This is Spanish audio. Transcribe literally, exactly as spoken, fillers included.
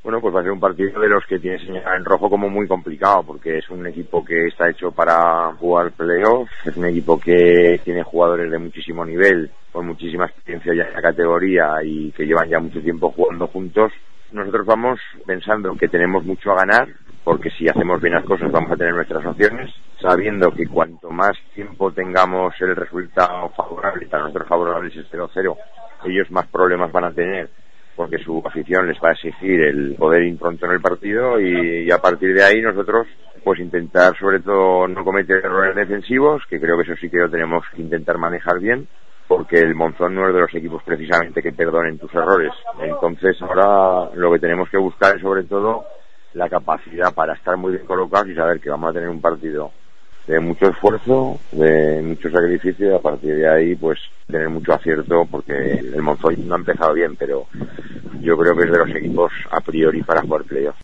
Bueno, pues va a ser un partido de los que tiene señalado en rojo como muy complicado, porque es un equipo que está hecho para jugar playoff, es un equipo que tiene jugadores de muchísimo nivel, con muchísima experiencia ya en la categoría y que llevan ya mucho tiempo jugando juntos. Nosotros vamos pensando que tenemos mucho a ganar, porque si hacemos bien las cosas vamos a tener nuestras opciones, sabiendo que cuanto más tiempo tengamos el resultado favorable, para nosotros favorable es cero cero, ellos más problemas van a tener, porque su afición les va a exigir el poder ir pronto en el partido y, y a partir de ahí nosotros pues intentar sobre todo no cometer errores defensivos, que creo que eso sí que lo tenemos que intentar manejar bien, porque el Monzón no es de los equipos precisamente que perdonen tus errores. Entonces ahora lo que tenemos que buscar es sobre todo la capacidad para estar muy bien colocados y saber que vamos a tener un partido de mucho esfuerzo, de mucho sacrificio y a partir de ahí pues tener mucho acierto, porque el Monzón no ha empezado bien, pero yo creo que es de los equipos a priori para jugar playoff.